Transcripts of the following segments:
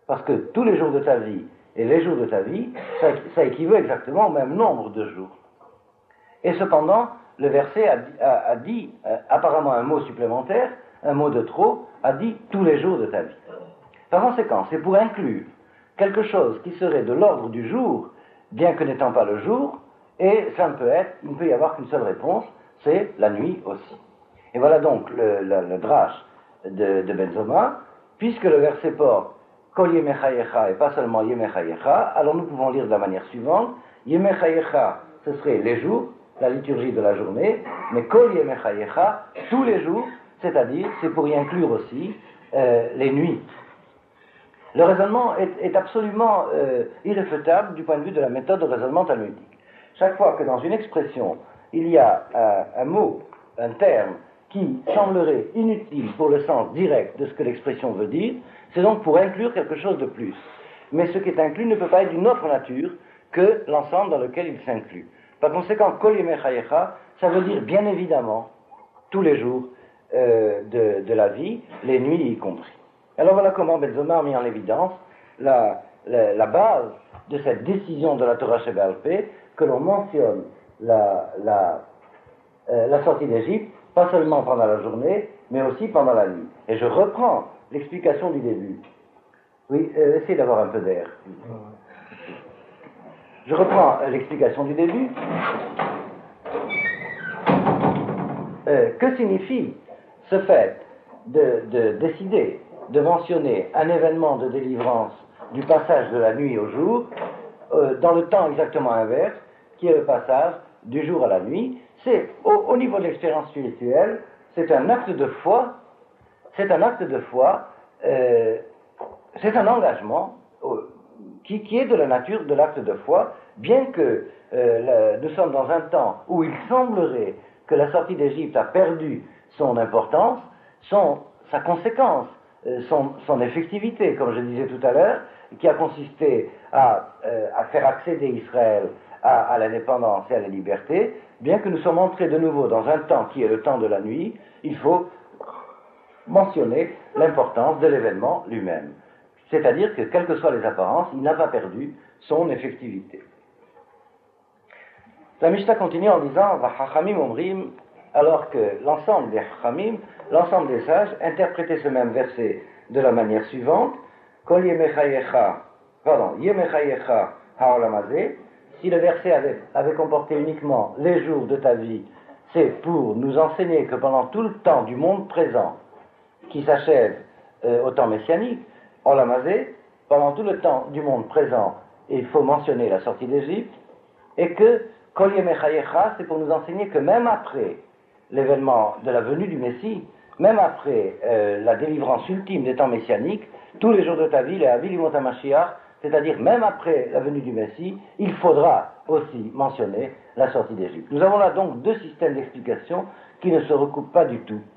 Parce que tous les jours de ta vie et les jours de ta vie, ça équivaut exactement au même nombre de jours. Et cependant, le verset a dit apparemment un mot supplémentaire, un mot de trop, a dit tous les jours de ta vie. Par conséquent, c'est pour inclure quelque chose qui serait de l'ordre du jour, bien que n'étant pas le jour, et ça il ne peut y avoir qu'une seule réponse, c'est la nuit aussi. Et voilà donc le drash de Benzoma, puisque le verset porte Kol Yemechayecha et pas seulement Yemechayecha, alors nous pouvons lire de la manière suivante, Yemechayecha, ce serait les jours, la liturgie de la journée, mais Kol Yemechayecha, tous les jours, c'est-à-dire, c'est pour y inclure aussi les nuits. Le raisonnement est absolument irréfutable du point de vue de la méthode de raisonnement talmudique. Chaque fois que dans une expression, il y a un mot, un terme, qui semblerait inutile pour le sens direct de ce que l'expression veut dire, c'est donc pour inclure quelque chose de plus. Mais ce qui est inclus ne peut pas être d'une autre nature que l'ensemble dans lequel il s'inclut. Par conséquent, Kol Yemechayecha, ça veut dire bien évidemment tous les jours de la vie, les nuits y compris. Alors voilà comment Benzoma a mis en évidence la base de cette décision de la Torah Sheba'al Peh, que l'on mentionne la sortie d'Égypte, pas seulement pendant la journée, mais aussi pendant la nuit. Et je reprends l'explication du début. Oui, essayez d'avoir un peu d'air. Je reprends l'explication du début. Que signifie ce fait de décider de mentionner un événement de délivrance du passage de la nuit au jour dans le temps exactement inverse, qui est le passage du jour à la nuit? C'est au niveau de l'expérience spirituelle, c'est un acte de foi, c'est un engagement qui est de la nature de l'acte de foi, bien que nous sommes dans un temps où il semblerait que la sortie d'Égypte a perdu son importance, sa conséquence, son effectivité, comme je disais tout à l'heure, qui a consisté à faire accéder Israël à l'indépendance et à la liberté. Bien que nous sommes entrés de nouveau dans un temps qui est le temps de la nuit, il faut mentionner l'importance de l'événement lui-même. C'est-à-dire que, quelles que soient les apparences, il n'a pas perdu son effectivité. La Mishnah continue en disant « Vachachamim omrim » alors que l'ensemble des Chachamim, l'ensemble des sages, interprétaient ce même verset de la manière suivante « Kol yemechayecha ha'olamazeh » si le verset avait comporté uniquement les jours de ta vie, c'est pour nous enseigner que pendant tout le temps du monde présent, qui s'achève au temps messianique, olamazeh, pendant tout le temps du monde présent, il faut mentionner la sortie d'Égypte, et que Kol Yemechayecha, c'est pour nous enseigner que même après l'événement de la venue du Messie, même après la délivrance ultime des temps messianiques, tous les jours de ta vie, les Havil Yimot HaMashiach, c'est-à-dire même après la venue du Messie, il faudra aussi mentionner la sortie d'Égypte. Nous avons là donc deux systèmes d'explication qui ne se recoupent pas du tout.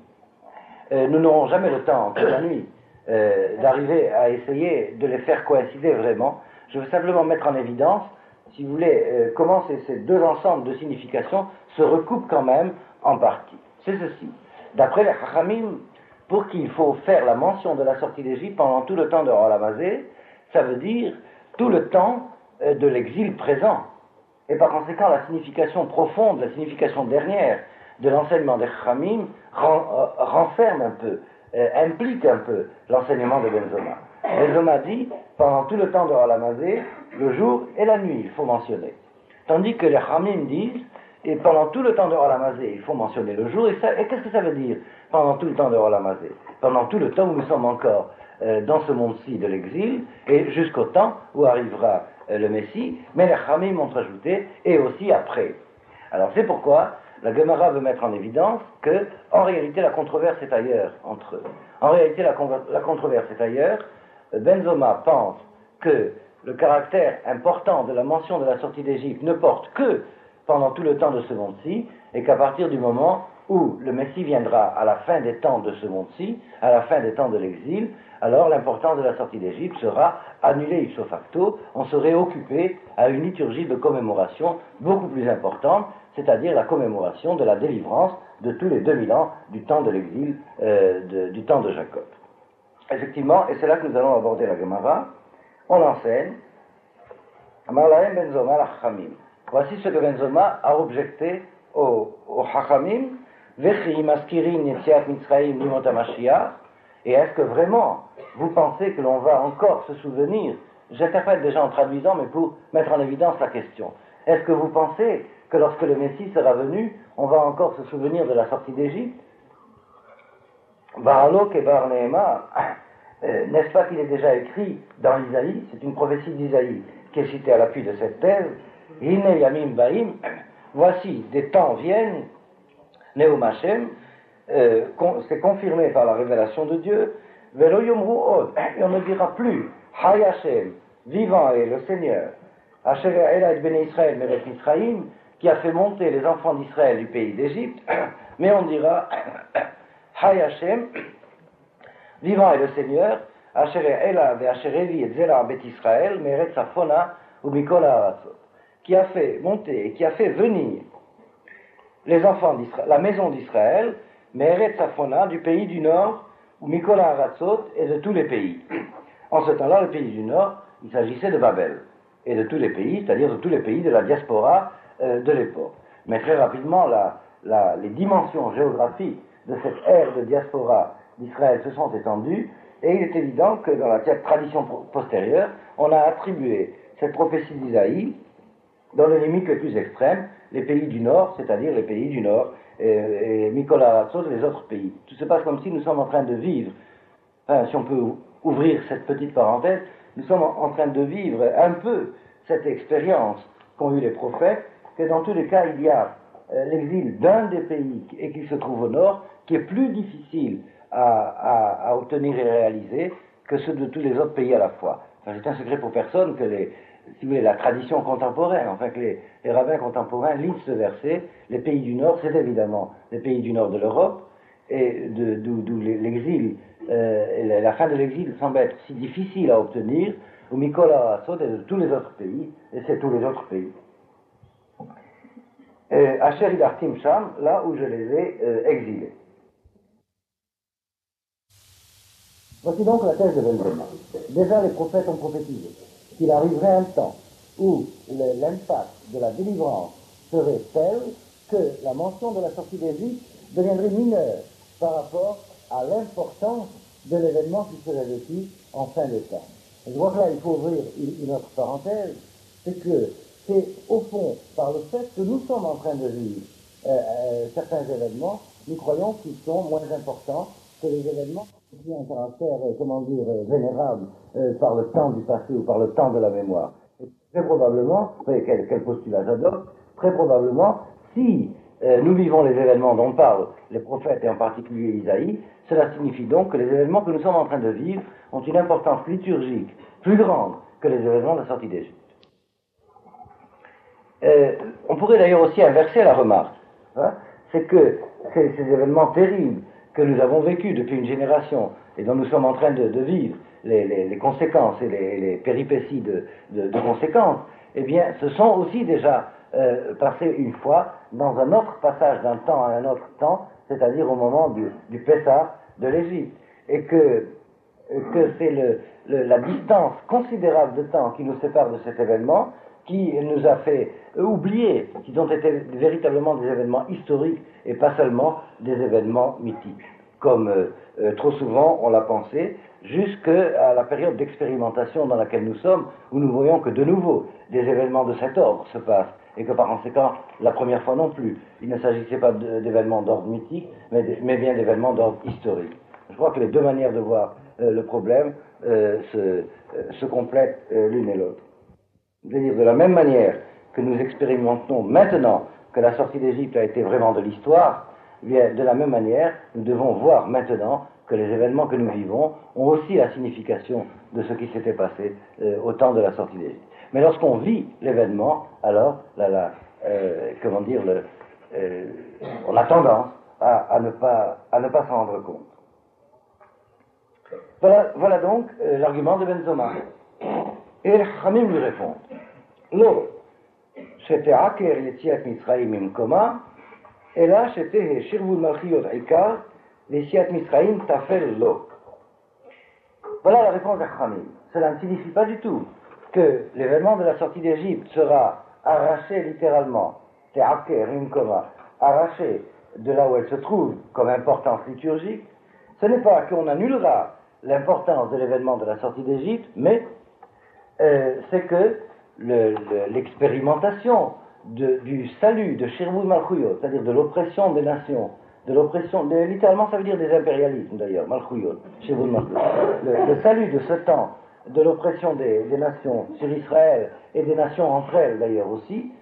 Nous n'aurons jamais le temps, toute la nuit, d'arriver à essayer de les faire coïncider vraiment. Je veux simplement mettre en évidence, si vous voulez, comment ces deux ensembles de significations se recoupent quand même en partie. C'est ceci. D'après les Chachamim, pour qui il faut faire la mention de la sortie d'Égypte pendant tout le temps de Olamazé, ça veut dire tout le temps de l'exil présent. Et par conséquent, la signification profonde, la signification dernière de l'enseignement des Chachamim renferme un peu, implique un peu l'enseignement de Benzoma. Benzoma dit, pendant tout le temps de Olamazé, le jour et la nuit, il faut mentionner. Tandis que les Chachamim disent, et pendant tout le temps de Olamazé, il faut mentionner le jour, et qu'est-ce que ça veut dire, pendant tout le temps de Olamazé? Pendant tout le temps où nous sommes encore dans ce monde-ci de l'exil, et jusqu'au temps où arrivera le Messie, mais les Chachamim ont ajouté, et aussi après. Alors c'est pourquoi la Gemara veut mettre en évidence que, en réalité, la controverse est ailleurs entre eux. En réalité, la controverse est ailleurs. Benzoma pense que le caractère important de la mention de la sortie d'Égypte ne porte que pendant tout le temps de ce monde-ci, et qu'à partir du moment où le Messie viendra à la fin des temps de ce monde-ci, à la fin des temps de l'exil, alors l'importance de la sortie d'Égypte sera annulée ipso facto, on serait occupé à une liturgie de commémoration beaucoup plus importante, c'est-à-dire la commémoration de la délivrance de tous les 2000 ans du temps de l'exil, du temps de Jacob. Effectivement, et c'est là que nous allons aborder la Gemara, On l'enseigne. Amar ben Zoma al-Chachamim. Voici ce que Ben Zoma a objecté aux Chachamim. Vechi maskirin yetziat Mitzrayim limot HaMashiach. Et est-ce que vraiment vous pensez que l'on va encore se souvenir, j'interprète déjà en traduisant, mais pour mettre en évidence la question, est-ce que vous pensez que lorsque le Messie sera venu, on va encore se souvenir de la sortie d'Égypte? Baralok et Bar Nehema, n'est-ce pas qu'il est déjà écrit dans Isaïe, c'est une prophétie d'Isaïe qui est citée à l'appui de cette thèse, Hine Yamim Baim, voici des temps viennent, Neum Hashem, c'est confirmé par la révélation de Dieu, Velo Yomru Od, et on ne dira plus, Hay Hashem, vivant est le Seigneur, Asher Ela et Bene Israël, Meret Misraïm, qui a fait monter les enfants d'Israël du pays d'Égypte, mais on dira, Hay Hashem, vivant est le Seigneur, Asher Ela et Asher Evi et Zela Bet Israël, Meret Safona ou Mikol Haratzot, qui a fait monter et qui a fait venir les enfants d'Israël, la maison d'Israël, Meret Safona, du pays du Nord, ou Mikol Haratzot, et de tous les pays. En ce temps-là, le pays du Nord, il s'agissait de Babel, et de tous les pays, c'est-à-dire de tous les pays de la diaspora de l'époque. Mais très rapidement, les dimensions géographiques de cette ère de diaspora d'Israël se sont étendues, et il est évident que dans la tradition postérieure, on a attribué cette prophétie d'Isaïe, dans les limites les plus extrêmes, les pays du Nord, c'est-à-dire les pays du Nord, et Mikol Haratzot, les autres pays. Tout se passe comme si nous sommes en train de vivre, enfin, si on peut ouvrir cette petite parenthèse, nous sommes en train de vivre un peu cette expérience qu'ont eu les prophètes, que dans tous les cas, il y a l'exil d'un des pays et qui se trouve au Nord, qui est plus difficile à obtenir et réaliser que ceux de tous les autres pays à la fois. Enfin, c'est un secret pour personne que si vous voulez, la tradition contemporaine, enfin que les rabbins contemporains lisent ce verset, les pays du Nord, c'est évidemment les pays du Nord de l'Europe, et d'où l'exil, la fin de l'exil semble être si difficile à obtenir, ou Mikol Haratzot et de tous les autres pays, et c'est tous les autres pays. Asher Idartim Sham, là où je les ai exilés. Voici donc la thèse de Ben Zoma. Déjà les prophètes ont prophétisé qu'il arriverait un temps où l'impact de la délivrance serait tel que la mention de la sortie d'Égypte deviendrait mineure par rapport à l'importance de l'événement qui serait vécu en fin de temps. Et je vois que là, il faut ouvrir une autre parenthèse, c'est que c'est au fond par le fait que nous sommes en train de vivre certains événements, nous croyons qu'ils sont moins importants que les événements qui ont un caractère, vénérable par le temps du passé ou par le temps de la mémoire. Et très probablement, quel postulat j'adopte, très probablement, si nous vivons les événements dont parlent les prophètes et en particulier Isaïe, cela signifie donc que les événements que nous sommes en train de vivre ont une importance liturgique plus grande que les événements de la sortie d'Égypte. On pourrait d'ailleurs aussi inverser la remarque, hein, c'est que ces événements terribles que nous avons vécus depuis une génération et dont nous sommes en train de vivre les conséquences et les péripéties de conséquences, eh bien, ce sont aussi déjà passés une fois dans un autre passage d'un temps à un autre temps, c'est-à-dire au moment du Pessah de l'Égypte, et que c'est la distance considérable de temps qui nous sépare de cet événement qui nous a fait oublier qu'ils ont été véritablement des événements historiques et pas seulement des événements mythiques, comme trop souvent on l'a pensé, jusqu'à la période d'expérimentation dans laquelle nous sommes, où nous voyons que de nouveau des événements de cet ordre se passent, et que par conséquent, la première fois non plus, il ne s'agissait pas d'événements d'ordre mythique, mais bien d'événements d'ordre historique. Je crois que les deux manières de voir le problème se complètent l'une et l'autre. C'est-à-dire de la même manière que nous expérimentons maintenant que la sortie d'Égypte a été vraiment de l'histoire, bien de la même manière, nous devons voir maintenant que les événements que nous vivons ont aussi la signification de ce qui s'était passé au temps de la sortie d'Égypte. Mais lorsqu'on vit l'événement, alors, on a tendance à ne pas s'en rendre compte. Voilà donc l'argument de Ben Zoma. Et les Chachamim lui répondent. Lo, c'était Aker Yetziat Mitzrayim Mimkoma, et là c'était Shirvul Malchiot Ikar, Yetziat Mitzrayim Tafel Lo. Voilà la réponse d'Achramim. Cela ne signifie pas du tout que l'événement de la sortie d'Égypte sera arraché littéralement, arraché de là où elle se trouve comme importance liturgique. Ce n'est pas qu'on annulera l'importance de l'événement de la sortie d'Égypte, mais c'est que l'expérimentation du salut de Shirvut Malchuyot, c'est-à-dire de l'oppression des nations, littéralement ça veut dire des impérialismes d'ailleurs, Malchuyot, Shirvut Malchuyot, le salut de ce temps de l'oppression des nations sur Israël et des nations entre elles d'ailleurs aussi,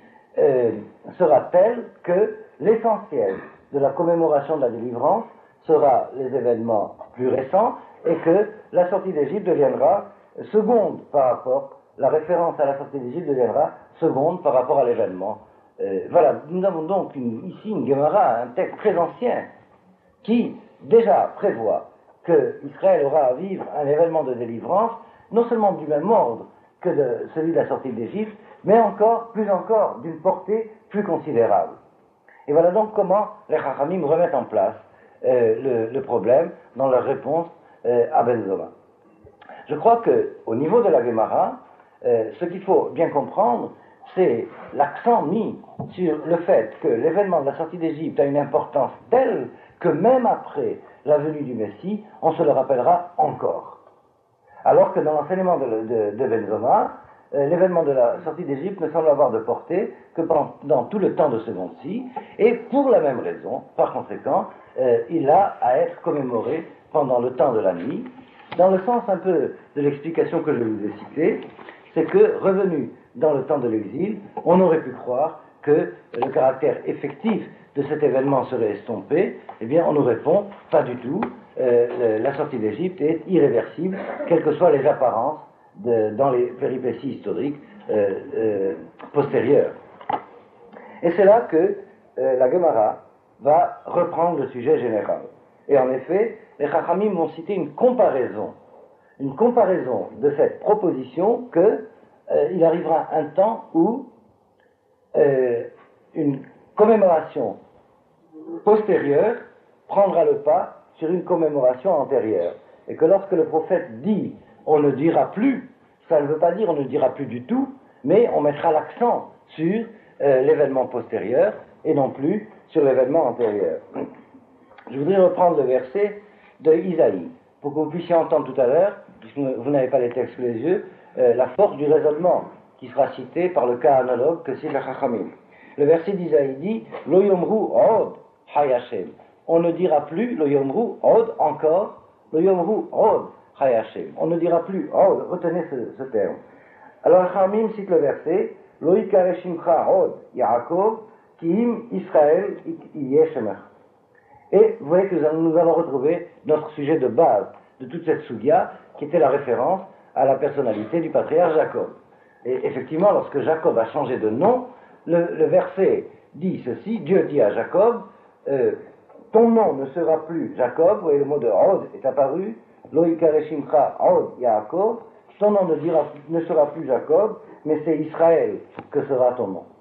sera tel que l'essentiel de la commémoration de la délivrance sera les événements plus récents et que la sortie d'Égypte deviendra seconde par rapport, la référence à la sortie d'Égypte deviendra seconde par rapport à l'événement. Voilà, nous avons donc ici une Gemara, un texte très ancien, qui déjà prévoit que Israël aura à vivre un événement de délivrance, non seulement du même ordre que celui de la sortie d'Égypte, mais plus encore, d'une portée plus considérable. Et voilà donc comment les Chachamim remettent en place le problème dans leur réponse à Ben Zoma. Je crois qu'au niveau de la Gemara, ce qu'il faut bien comprendre, c'est l'accent mis sur le fait que l'événement de la sortie d'Égypte a une importance telle que même après la venue du Messie, on se le rappellera encore. Alors que dans l'enseignement de Ben Zoma, l'événement de la sortie d'Égypte ne semble avoir de portée que pendant tout le temps de ce monde-ci, et pour la même raison, par conséquent, il a à être commémoré pendant le temps de la nuit, dans le sens un peu de l'explication que je vous ai citée, c'est que, revenu dans le temps de l'exil, on aurait pu croire que le caractère effectif de cet événement serait estompé. Eh bien, on nous répond, pas du tout, la sortie d'Égypte est irréversible, quelles que soient les apparences dans les péripéties historiques postérieures. Et c'est là que la Gemara va reprendre le sujet général. Et en effet, les Chachamim vont citer une comparaison de cette proposition qu'il arrivera un temps où une commémoration postérieure prendra le pas sur une commémoration antérieure. Et que lorsque le prophète dit « on ne dira plus », ça ne veut pas dire « on ne dira plus du tout », mais on mettra l'accent sur l'événement postérieur et non plus sur l'événement antérieur. Je voudrais reprendre le verset de Isaïe, pour que vous puissiez entendre tout à l'heure, puisque vous n'avez pas les textes sous les yeux, la force du raisonnement qui sera cité par le cas analogue que c'est la Chachamim. Le verset d'Isaïe dit « Lo yomru od hayashem ». On ne dira plus « Lo yomru od » encore, « Lo yomru od hayashem ». On ne dira plus « od », retenez ce terme. Alors Chachamim cite le verset « Lo yikareshimcha od Yaakov ki im Israël yeshemach ». Et vous voyez que nous allons retrouver notre sujet de base de toute cette sugya, qui était la référence à la personnalité du patriarche Jacob. Et effectivement, lorsque Jacob a changé de nom, le verset dit ceci, Dieu dit à Jacob, ton nom ne sera plus Jacob, vous voyez le mot de Od est apparu, Lo yikareshimcha Od Yaakov, ton nom ne sera plus Jacob, mais c'est Israël que sera ton nom.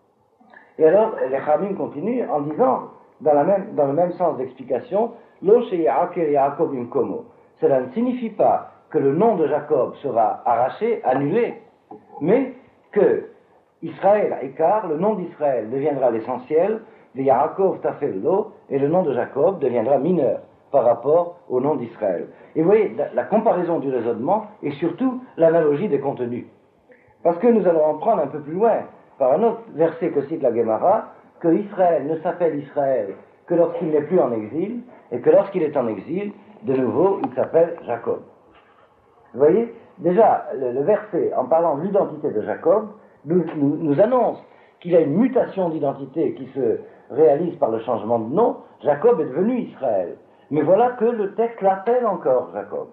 Et alors, les Chachamim continuent en disant, dans le même sens d'explication, Lo sheyaker Yaakov imkomo. Cela ne signifie pas que le nom de Jacob sera arraché, annulé, mais que Israël, Ekar, le nom d'Israël deviendra l'essentiel, de Yaakov tafello, et le nom de Jacob deviendra mineur par rapport au nom d'Israël. Et vous voyez, la comparaison du raisonnement et surtout l'analogie des contenus. Parce que nous allons en prendre un peu plus loin, par un autre verset que cite la Gemara, que Israël ne s'appelle Israël que lorsqu'il n'est plus en exil, et que lorsqu'il est en exil, de nouveau, il s'appelle Jacob. Vous voyez, déjà, le verset, en parlant de l'identité de Jacob, nous annonce qu'il y a une mutation d'identité qui se réalise par le changement de nom. Jacob est devenu Israël. Mais voilà que le texte l'appelle encore Jacob.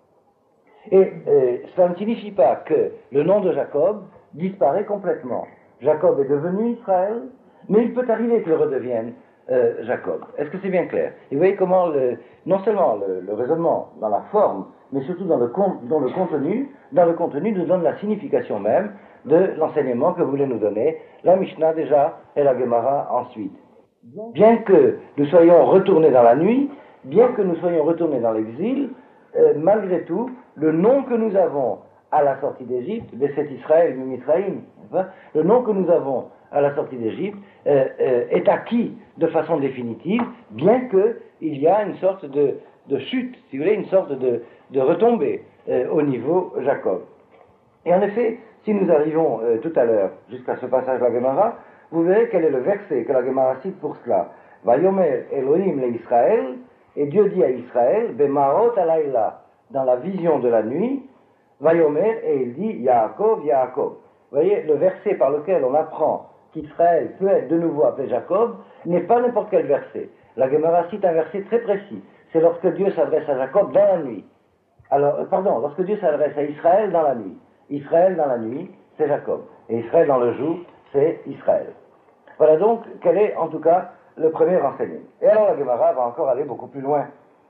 Et cela ne signifie pas que le nom de Jacob disparaît complètement. Jacob est devenu Israël, mais il peut arriver qu'il redevienne Jacob. Est-ce que c'est bien clair? Et vous voyez comment, non seulement le raisonnement dans la forme, mais surtout dans le contenu nous donne la signification même de l'enseignement que voulait nous donner la Mishnah déjà et la Gemara ensuite. Bien que nous soyons retournés dans la nuit, bien que nous soyons retournés dans l'exil, malgré tout, le nom que nous avons à la sortie d'Égypte, Besset Israël, Mimitraïm, le nom que nous avons à la sortie d'Égypte est acquis de façon définitive, bien qu'il y a une sorte de chute, si vous voulez, une sorte de retombée au niveau Jacob. Et en effet, si nous arrivons tout à l'heure jusqu'à ce passage de la Gemara, vous verrez quel est le verset que la Gemara cite pour cela. Vayomer Elohim le Israël, et Dieu dit à Israël, Bemarot alayla, dans la vision de la nuit, Vayomer, et il dit Yaakov, Yaakov. Vous voyez, le verset par lequel on apprend qu'Israël peut être de nouveau appelé Jacob n'est pas n'importe quel verset. La Gemara cite un verset très précis. C'est lorsque Dieu s'adresse à Jacob dans la nuit. Alors, lorsque Dieu s'adresse à Israël dans la nuit. Israël dans la nuit, c'est Jacob. Et Israël dans le jour, c'est Israël. Voilà donc quel est en tout cas le premier enseignement. Et alors la Gemara va encore aller beaucoup plus loin.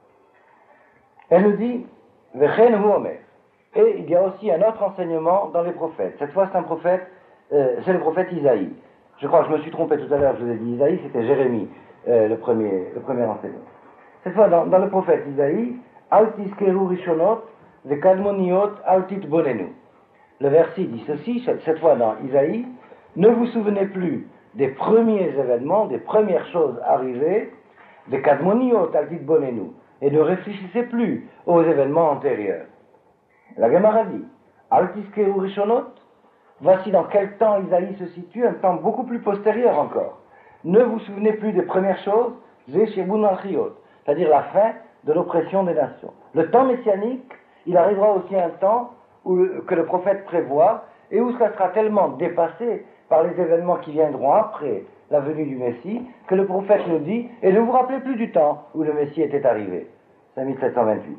Elle nous dit Vechen hu omer. Et il y a aussi un autre enseignement dans les prophètes. Cette fois c'est un prophète, c'est le prophète Isaïe. Je crois que je me suis trompé tout à l'heure, je vous ai dit Isaïe, c'était Jérémie, le premier enseignement. Cette fois dans le prophète Isaïe, Al tiskeru rishonot vekadmoniot al titbonenu. Le verset dit ceci, cette fois dans Isaïe, ne vous souvenez plus des premiers événements, des premières choses arrivées, des kadmoniot al titbonenu, et ne réfléchissez plus aux événements antérieurs. La Gemara dit, Al tiskeru rishonot, voici dans quel temps Isaïe se situe, un temps beaucoup plus postérieur encore. Ne vous souvenez plus des premières choses, c'est-à-dire la fin de l'oppression des nations. Le temps messianique, il arrivera aussi un temps que le prophète prévoit et où ça sera tellement dépassé par les événements qui viendront après la venue du Messie que le prophète nous dit, et ne vous rappelez plus du temps où le Messie était arrivé. C'est 1728.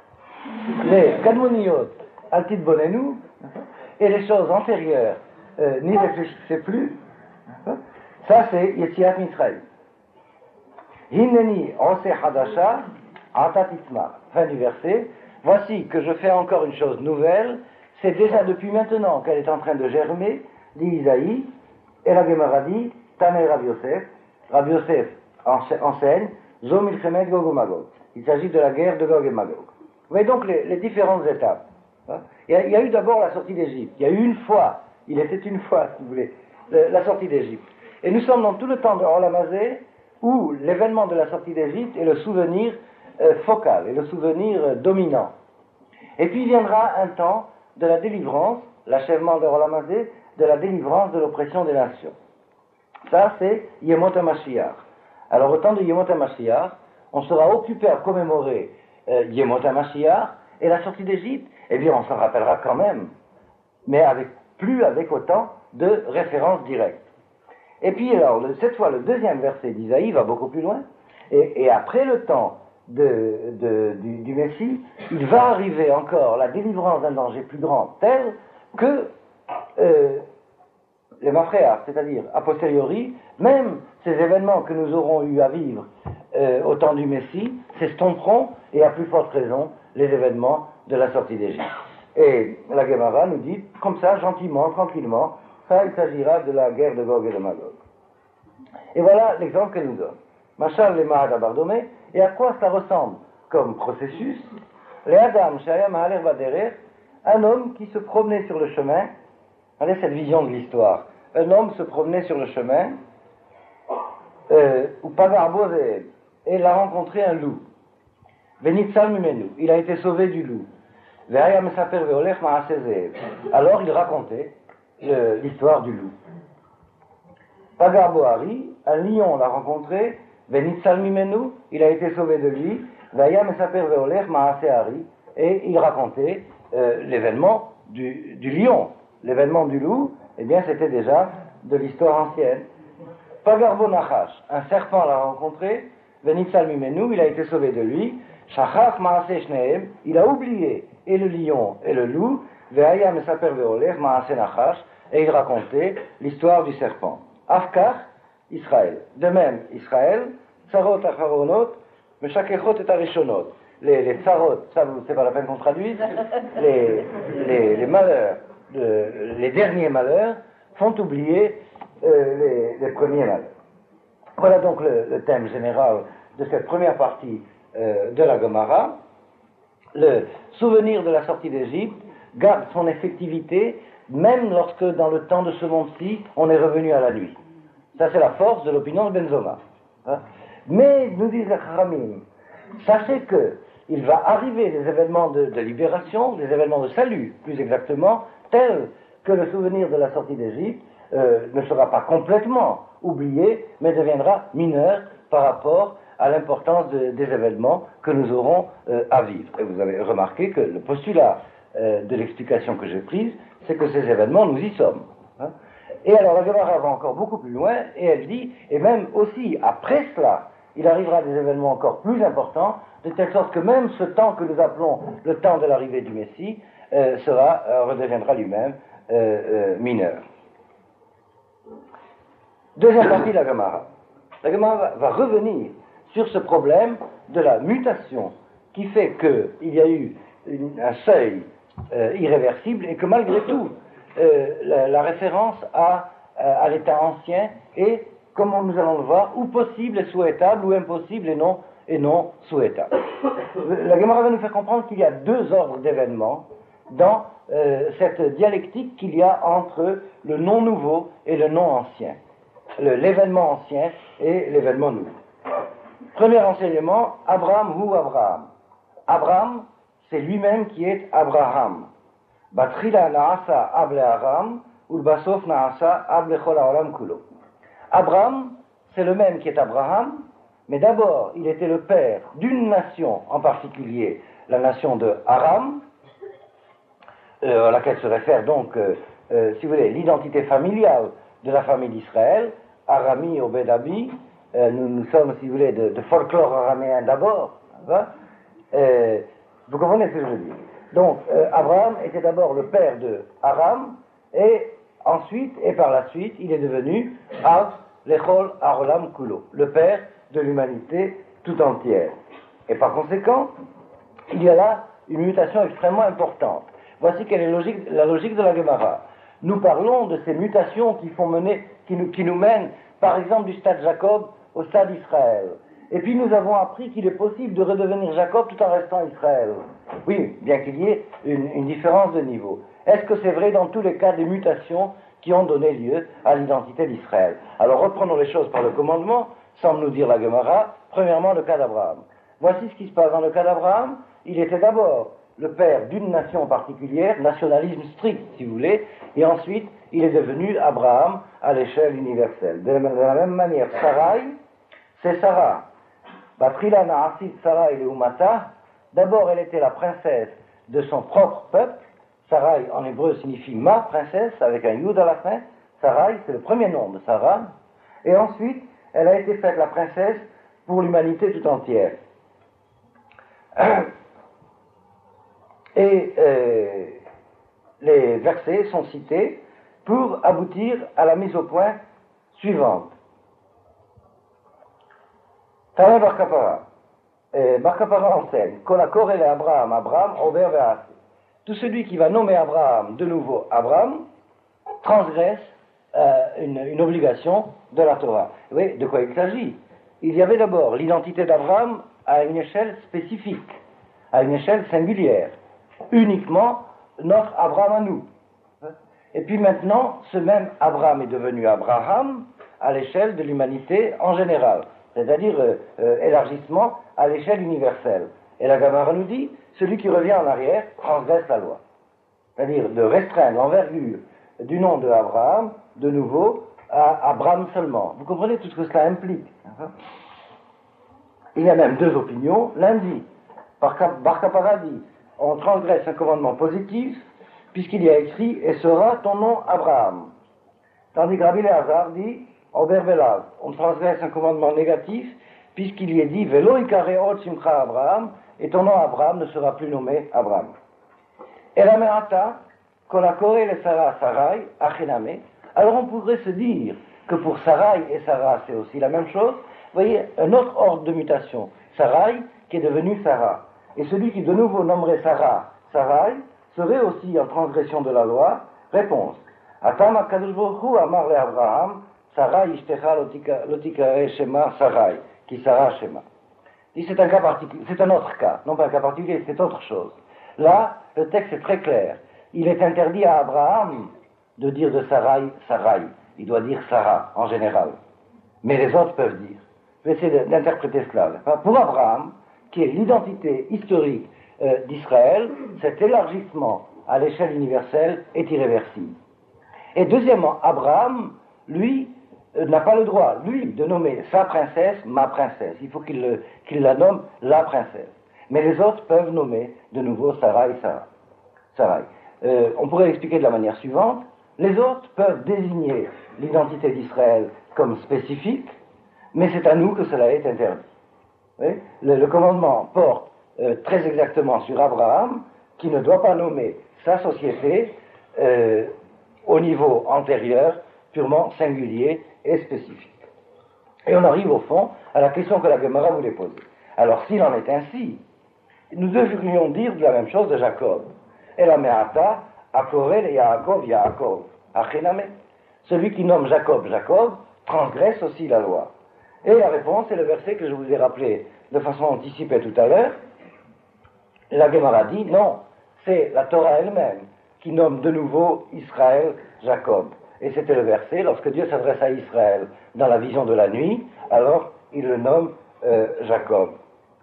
Les Kadmoniot, Altit Bonenu, et les choses antérieures, n'y réfléchissez plus, ça c'est Yetziat Mitzrayim. Hineni Ose Hadasha, Atat Itmar. Fin du verset. Voici que je fais encore une chose nouvelle, c'est déjà depuis maintenant qu'elle est en train de germer, dit Isaïe, et la Gemara dit, Tanei Rav Yosef, Rav Yosef enseigne, Zo Milchemet Gog uMagog. Il s'agit de la guerre de Gog et Magog. Vous voyez donc les différentes étapes. Il y a eu d'abord la sortie d'Égypte. Il y a eu une fois, il était une fois, si vous voulez, la sortie d'Égypte. Et nous sommes dans tout le temps de Olam Hazeh, où l'événement de la sortie d'Égypte est le souvenir focal, et le souvenir dominant. Et puis viendra un temps de la délivrance, l'achèvement de Olam Hazeh, de la délivrance de l'oppression des nations. Ça, c'est Yemot HaMashiach. Alors, au temps de Yemot HaMashiach, on sera occupé à commémorer Yemot HaMashiach et la sortie d'Égypte. Eh bien, on s'en rappellera quand même, mais plus avec autant de références directes. Et puis, alors, cette fois, le deuxième verset d'Isaïe va beaucoup plus loin. Et après le temps du Messie, il va arriver encore la délivrance d'un danger plus grand, tel que les mafréas, c'est-à-dire a posteriori, même ces événements que nous aurons eu à vivre au temps du Messie s'estomperont, et à plus forte raison, les événements de la sortie d'Égypte. Et la Gemara nous dit, comme ça, gentiment, tranquillement, ça, il s'agira de la guerre de Gog et de Magog. Et voilà l'exemple qu'elle nous donne. Machal le Mahad Abardomé, et à quoi ça ressemble comme processus? Les Adam, Shayam Ha'aler Baderer, un homme qui se promenait sur le chemin, regardez cette vision de l'histoire, un homme se promenait sur le chemin, ou Pagarbo et il a rencontré un loup. Venitzal Mimenu, il a été sauvé du loup. Alors il racontait l'histoire du loup. Pagarbo Hari, un lion l'a rencontré, Venitzal Mimenu, il a été sauvé de lui, et il racontait l'événement du lion. L'événement du loup, eh bien c'était déjà de l'histoire ancienne. Pagarbo Nachash, un serpent l'a rencontré, Venitzal Mimenu, il a été sauvé de lui, Shachach Maaseh Shnehem, il a oublié et le lion et le loup, Ve'aya Mesaper Ve'oler Maaseh Nachash, et il racontait l'histoire du serpent. Afkar, Israël. De même, Israël, Tsarot Acharonot, Meshakechot et Arishonot. Les tsarot, ça c'est pas la peine qu'on traduise, les malheurs, les derniers malheurs font oublier les premiers malheurs. Voilà donc le thème général de cette première partie de la Gemara. le souvenir de la sortie d'Égypte garde son effectivité, même lorsque dans le temps de ce monde-ci, on est revenu à la nuit. Ça, c'est la force de l'opinion de Benzoma. Hein? Mais, nous disent les Khamim, sachez qu'il va arriver des événements de libération, des événements de salut, plus exactement, tels que le souvenir de la sortie d'Égypte ne sera pas complètement oublié, mais deviendra mineur par rapport à l'importance des événements que nous aurons à vivre. Et vous avez remarqué que le postulat de l'explication que j'ai prise, c'est que ces événements, nous y sommes. Hein. Et alors la Gemara va encore beaucoup plus loin, et elle dit, et même aussi après cela, il arrivera des événements encore plus importants, de telle sorte que même ce temps que nous appelons le temps de l'arrivée du Messie redeviendra lui-même mineur. Deuxième partie de la Gemara. La Gemara va revenir sur ce problème de la mutation qui fait qu'il y a eu un seuil irréversible et que malgré tout, la référence à l'état ancien est, comme nous allons le voir, ou possible et souhaitable, ou impossible et non souhaitable. La Gemara va nous faire comprendre qu'il y a deux ordres d'événements dans cette dialectique qu'il y a entre le non nouveau et le non ancien. L'événement ancien et l'événement nouveau. Premier enseignement, Abraham ou Abraham. Abraham, c'est lui-même qui est Abraham. Batrila naasa able Aram, ulbasof naasa able chol haolam kulo. Abraham, c'est le même qui est Abraham, mais d'abord, il était le père d'une nation en particulier, la nation de Aram, à laquelle se réfère donc, si vous voulez, l'identité familiale de la famille d'Israël, Arami, Obed-Abi, nous sommes, si vous voulez, de folklore araméen d'abord. Hein? Vous comprenez ce que je veux dire? Donc, Abraham était d'abord le père de Aram, et ensuite, et par la suite, il est devenu Av Lechol Haolam Kulo, le père de l'humanité tout entière. Et par conséquent, il y a là une mutation extrêmement importante. Voici quelle est la logique de la Gemara. Nous parlons de ces mutations qui nous mènent, par exemple, du stade Jacob au stade Israël. Et puis nous avons appris qu'il est possible de redevenir Jacob tout en restant Israël. Oui, bien qu'il y ait une différence de niveau. Est-ce que c'est vrai dans tous les cas des mutations qui ont donné lieu à l'identité d'Israël? Alors reprenons les choses par le commandement, semble nous dire la Gemara. Premièrement, le cas d'Abraham. Voici ce qui se passe dans le cas d'Abraham. Il était d'abord le père d'une nation particulière, nationalisme strict si vous voulez, et ensuite il est devenu Abraham à l'échelle universelle. De la même manière, Sarai, c'est Sarah. Batrila na'asit Sarai leumata. D'abord elle était la princesse de son propre peuple. Sarai en hébreu signifie ma princesse avec un yud à la fin. Sarai, c'est le premier nom de Sarah. Et ensuite, elle a été faite la princesse pour l'humanité tout entière. Et les versets sont cités pour aboutir à la mise au point suivante. Tana Bar Kapara. Bar Kapara enseigne Kolakor et Abraham, Ober Ve'asi. Tout celui qui va nommer Abraham de nouveau Abraham transgresse une obligation de la Torah. Vous voyez de quoi il s'agit? Il y avait d'abord l'identité d'Abraham à une échelle spécifique, à une échelle singulière. Uniquement notre Abraham à nous. Et puis maintenant, ce même Abraham est devenu Abraham à l'échelle de l'humanité en général, c'est-à-dire élargissement à l'échelle universelle. Et la Gemara nous dit, celui qui revient en arrière transgresse la loi. C'est-à-dire de restreindre l'envergure du nom de Abraham, de nouveau, à Abraham seulement. Vous comprenez tout ce que cela implique. Il y a même deux opinions. L'un dit, Bar Kapara dit, on transgresse un commandement positif, puisqu'il y a écrit « Et sera ton nom Abraham ». Tandis que Rabbi Léazar dit « Ober Velav ». On transgresse un commandement négatif, puisqu'il y est dit « Velo ikare od simcha Abraham » et ton nom Abraham ne sera plus nommé Abraham. Et la Merata, Kolakore le Sarah Sarai, Achename. Alors on pourrait se dire que pour Sarai et Sarah c'est aussi la même chose. Vous voyez, un autre ordre de mutation. Sarai qui est devenu Sarah. Et celui qui de nouveau nommerait Sarah, Sarai, serait aussi en transgression de la loi. Réponse. Atam HaKadosh Baruch Hu amar le Abraham, Sarai ishtecha lotikare shema Sarai, ki Sarah shema. Et c'est un cas particulier, c'est un autre cas, non pas un cas particulier, c'est autre chose. Là, le texte est très clair. Il est interdit à Abraham de dire de Sarai, Sarai. Il doit dire Sarah, en général. Mais les autres peuvent dire. Je vais essayer d'interpréter cela. Pour Abraham, qui est l'identité historique d'Israël, cet élargissement à l'échelle universelle est irréversible. Et deuxièmement, Abraham, lui, n'a pas le droit, lui, de nommer sa princesse ma princesse. Il faut qu'il la nomme la princesse. Mais les autres peuvent nommer de nouveau Sarai, Sarai. On pourrait l'expliquer de la manière suivante. Les autres peuvent désigner l'identité d'Israël comme spécifique, mais c'est à nous que cela est interdit. Le commandement porte très exactement sur Abraham, qui ne doit pas nommer sa société au niveau antérieur, purement singulier et spécifique. Et on arrive au fond à la question que la Gemara voulait poser. Alors s'il en est ainsi, nous devrions dire de la même chose de Jacob. Et la Me'ata, Akorel et Yaakov, Yaakov, Achename. Celui qui nomme Jacob, Jacob, transgresse aussi la loi. Et la réponse est le verset que je vous ai rappelé de façon anticipée tout à l'heure. La Gemara dit, non, c'est la Torah elle-même qui nomme de nouveau Israël, Jacob. Et c'était le verset, lorsque Dieu s'adresse à Israël dans la vision de la nuit, alors il le nomme Jacob.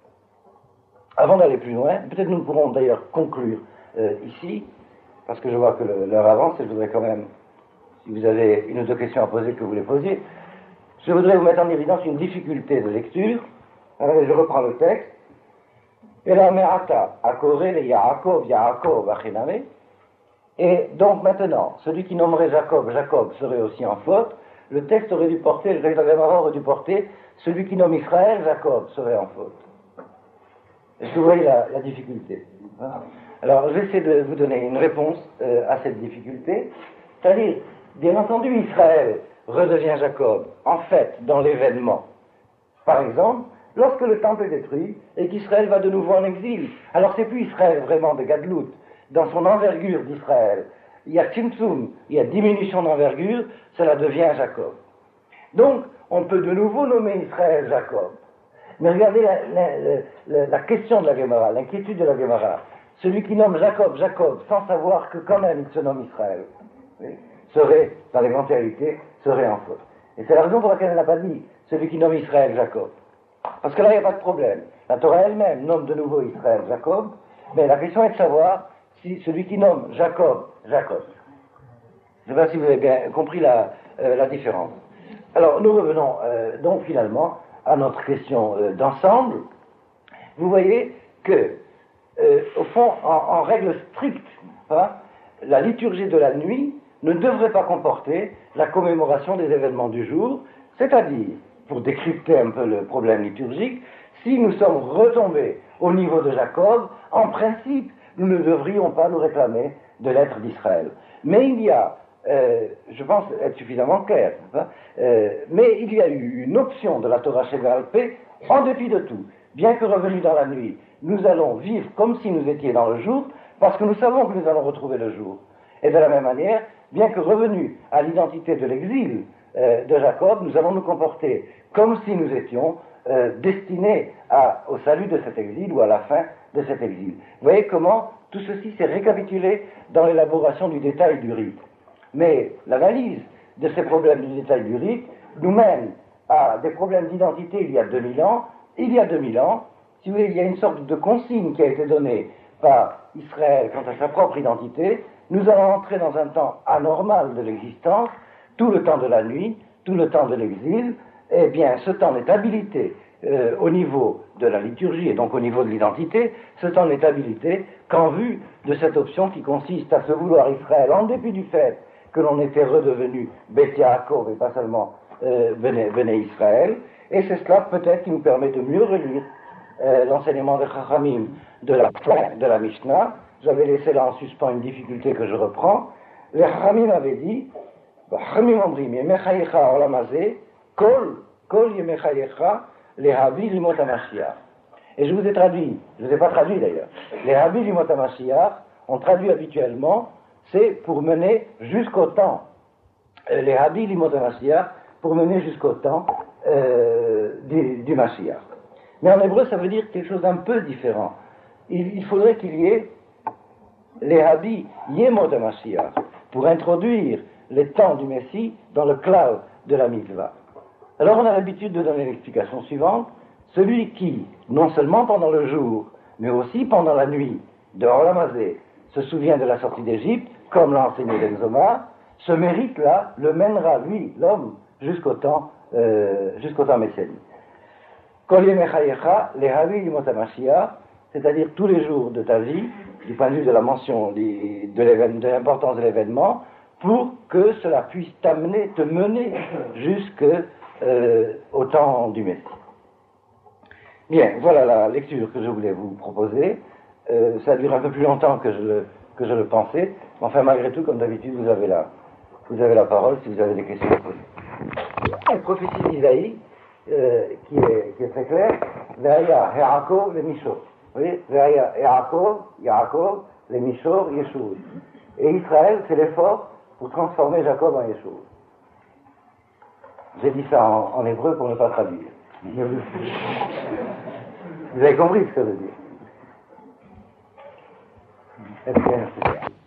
Avant d'aller plus loin, peut-être nous pourrons d'ailleurs conclure ici, parce que je vois que l'heure avance et je voudrais quand même, si vous avez une ou deux questions à poser, que vous les posiez. Je voudrais vous mettre en évidence une difficulté de lecture. Alors, je reprends le texte. Et la Me'ata, Akorel et Yaakov, Yaakov, Achename. Et donc maintenant, celui qui nommerait Jacob, Jacob serait aussi en faute. Le texte aurait dû porter, le texte de la Gemara aurait dû porter, celui qui nomme Israël, Jacob, serait en faute. Est-ce que vous voyez la difficulté? Alors, je vais essayer de vous donner une réponse à cette difficulté. C'est-à-dire, bien entendu, Israël redevient Jacob, en fait, dans l'événement. Par exemple, lorsque le temple est détruit et qu'Israël va de nouveau en exil. Alors, c'est plus Israël vraiment de Gadlout. Dans son envergure d'Israël, il y a Tzimtzum, il y a diminution d'envergure, cela devient Jacob. Donc, on peut de nouveau nommer Israël Jacob. Mais regardez la question de la Gemara, l'inquiétude de la Gemara. Celui qui nomme Jacob, Jacob, sans savoir que quand même il se nomme Israël, serait, dans l'éventualité, serait en faute. Et c'est la raison pour laquelle elle n'a pas dit celui qui nomme Israël, Jacob. Parce que là, il n'y a pas de problème. La Torah elle-même nomme de nouveau Israël, Jacob, mais la question est de savoir si celui qui nomme Jacob, Jacob. Je ne sais pas si vous avez bien compris la différence. Alors, nous revenons donc finalement à notre question d'ensemble. Vous voyez que, au fond, en règle stricte, la liturgie de la nuit ne devrait pas comporter la commémoration des événements du jour, c'est-à-dire, pour décrypter un peu le problème liturgique, si nous sommes retombés au niveau de Jacob, en principe, nous ne devrions pas nous réclamer de l'être d'Israël. Mais il y a, je pense être suffisamment clair, mais il y a eu une option de la Torah Shegalpé en dépit de tout. Bien que revenus dans la nuit, nous allons vivre comme si nous étions dans le jour, parce que nous savons que nous allons retrouver le jour. Et de la même manière, bien que revenus à l'identité de l'exil de Jacob, nous allons nous comporter comme si nous étions destinés au salut de cet exil ou à la fin de cet exil. Vous voyez comment tout ceci s'est récapitulé dans l'élaboration du détail du rite. Mais l'analyse de ces problèmes du détail du rite nous mène à des problèmes d'identité il y a 2000 ans. Il y a 2000 ans, si vous voulez, il y a une sorte de consigne qui a été donnée par Israël quant à sa propre identité. Nous allons entrer dans un temps anormal de l'existence, tout le temps de la nuit, tout le temps de l'exil. Eh bien, ce temps n'est habilité au niveau de la liturgie et donc au niveau de l'identité, ce temps n'est habilité qu'en vue de cette option qui consiste à se vouloir Israël en dépit du fait que l'on était redevenu Beth Yaakov et pas seulement Béné Israël. Et c'est cela peut-être qui nous permet de mieux relire l'enseignement de Chachamim de la Mishnah. J'avais laissé là en suspens une difficulté que je reprends. Les Chachamim avaient dit, Chachamim Omrim, Yemechayecha Olamazé, Kol Yemechayecha, les Habi Limot HaMashiach. Et je vous ai traduit, je ne vous ai pas traduit d'ailleurs, les Habi Limot HaMashiach, on traduit habituellement, c'est pour mener jusqu'au temps. Les Habi Limot HaMashiach, pour mener jusqu'au temps du Mashiach. Mais en hébreu, ça veut dire quelque chose d'un peu différent. Il faudrait qu'il y ait les habits Yemot HaMashiach pour introduire les temps du Messie dans le cloud de la mitzvah. Alors on a l'habitude de donner l'explication suivante. Celui qui, non seulement pendant le jour, mais aussi pendant la nuit, de Olam Hazé, se souvient de la sortie d'Égypte, comme l'a enseigné l'Exoma, ce mérite-là le mènera, lui, l'homme, jusqu'au temps messianique. Kol Yemechayecha, les Havi Yemot HaMashiach, c'est-à-dire tous les jours de ta vie, du point de vue de la mention de l'importance de l'événement, pour que cela puisse te mener jusqu'au temps du Messie. Bien, voilà la lecture que je voulais vous proposer. Ça dure un peu plus longtemps que je le pensais. Enfin, malgré tout, comme d'habitude, vous avez la parole si vous avez des questions à poser. Une prophétie d'Isaïe qui est très claire. Ve'aya Yaakov le Mishor. Vous voyez, Ve'aya Yaakov le Mishor Yeshua. Et Israël, c'est l'effort pour transformer Jacob en Yeshua. J'ai dit ça en hébreu pour ne pas traduire. Vous avez compris ce que ça veut dire? Est-ce que